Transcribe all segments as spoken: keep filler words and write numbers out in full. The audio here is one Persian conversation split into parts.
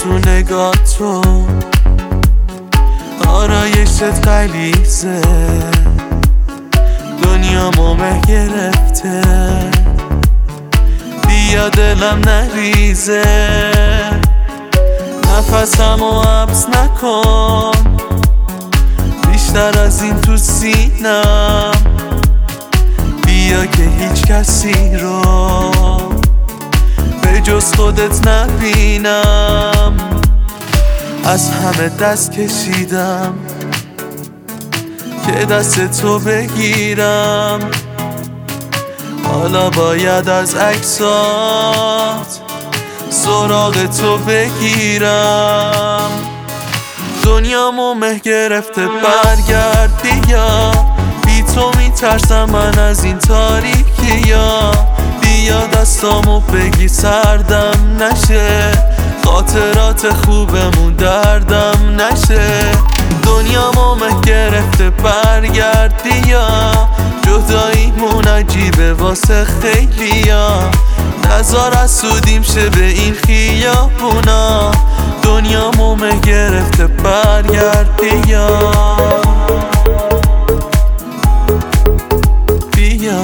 تو نگاه تو آرایشت غلیظه، دنیا مه گرفته، بیا دلم نریزه، نفسمو حبس نکن، بیشتر از این تو سینم، بیا که هیچ کسی رو به جز خودت نبینم. از همه دست کشیدم که دست تو بگیرم، حالا باید از عکسات سراغ تو بگیرم. دنیامو مه گرفته، برگرد بیا، بی تو میترسم من از این تاریکیا، بیا دستامو بگی سردم نشه، خاطرات خوبمون دردم نشه. دنیامو مه گرفته، برگرد بیا، جداییمون عجیبه واسه خیلیا، نزار از سودیم شه به این خیابونا. دنیامو مه گرفته، برگرد بیا بیا.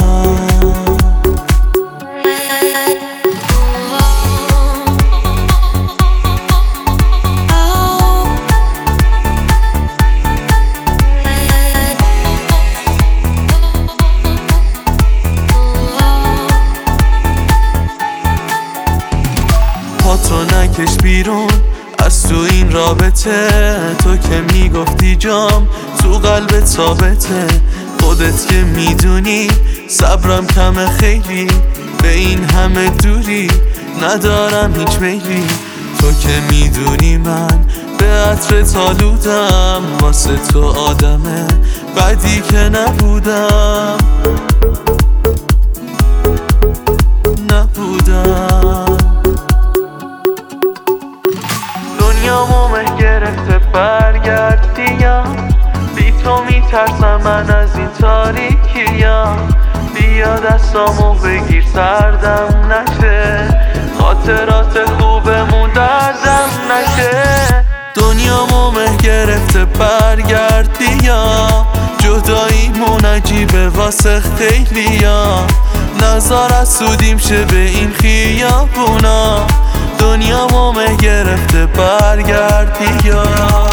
پاتو نکش بیرون از تو این رابطه، تو که میگفتی جام تو قلبت ثابته، خودت که میدونی صبرم کمه خیلی، به این همه دوری ندارم هیچ میلی. تو که میدونی من به عطرت آلودم، واسه تو آدمه بدی که نبودم نبودم. دنیامو مه گرفته، برگرد بیا، بی تو میترسم من از این تاریکیا، بیا دستامو بگیر سردم نشه، خاطرات خوبمون دردم نشه. دنیامو مه گرفته، برگرد بیا، جداییمون عجیبه واسه خیلیا، نزار از سودیم شه به این خیابونا. دنیامو مه گرفته، برگرد بیا.